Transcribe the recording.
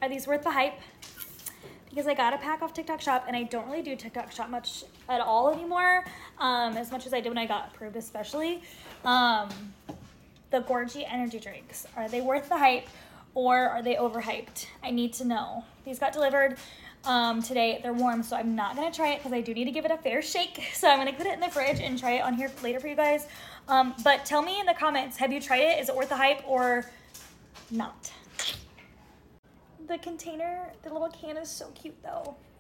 Are these worth the hype? Because I got a pack off TikTok Shop, and I don't really do TikTok Shop much at all anymore, as much as I did when I got approved, especially. The Gorgie energy drinks, are they worth the hype, or are they overhyped? I need to know. These got delivered today. They're warm, so I'm not gonna try it because I do need to give it a fair shake. So I'm gonna put it in the fridge and try it on here later for you guys. But tell me in the comments, have you tried it? Is it worth the hype or not? The container, the little can is so cute though.